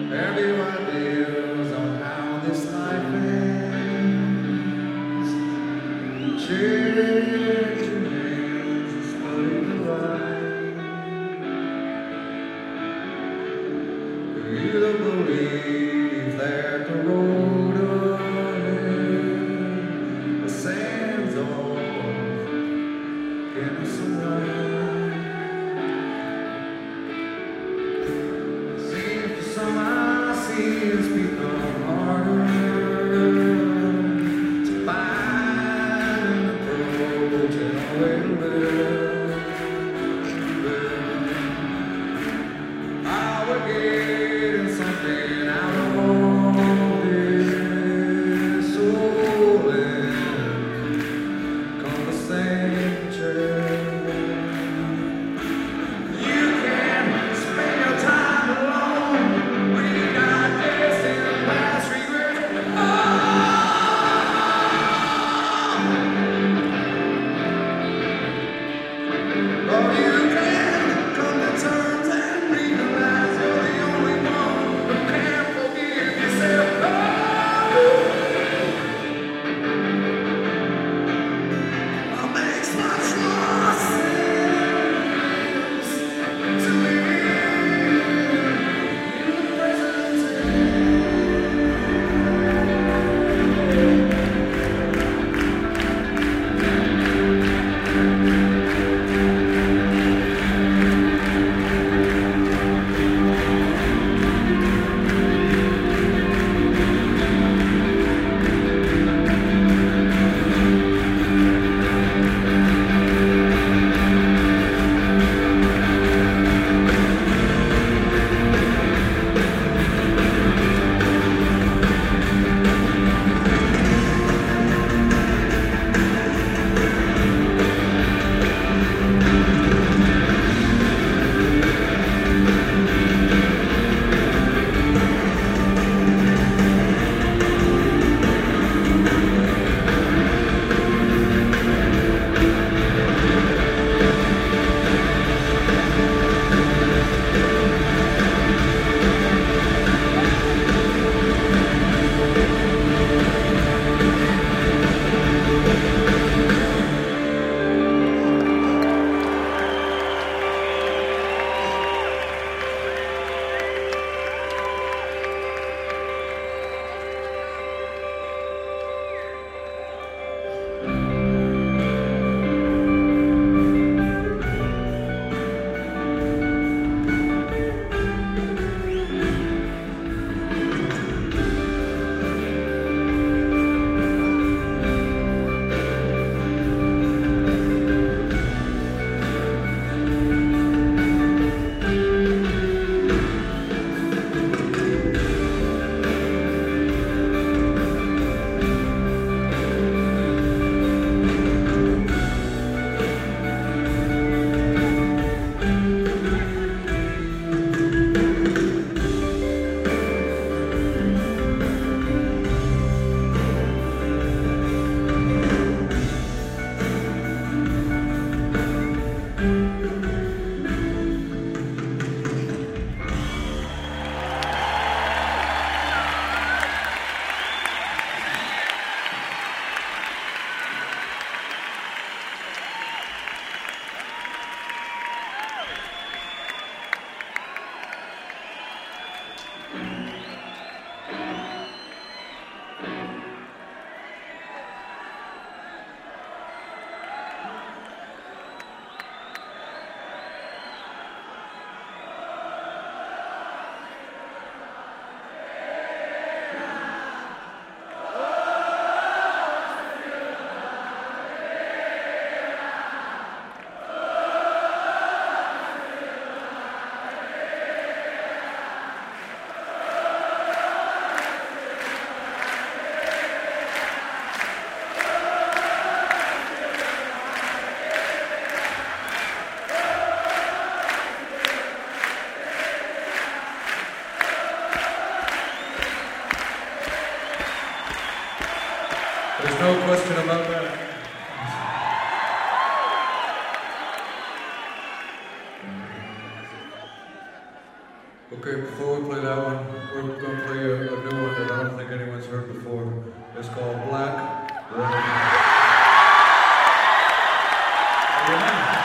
Have you ideas on how this life ends? Change your hands and study the light. You don't believe that the road ahead, the sand's off, innocent light. See for some I see it's become harder to find an approach and a way to live. We're getting something out of all this conversation. You can spend your time alone, re-digesting past regrets. Oh, you can come to terms and realize you're the only one who can forgive yourself. Oh, makes much more sense to live in the present There's no question about that. Okay, before we play that one, we're going to play a new one that I don't think anyone's heard before. It's called Black Water.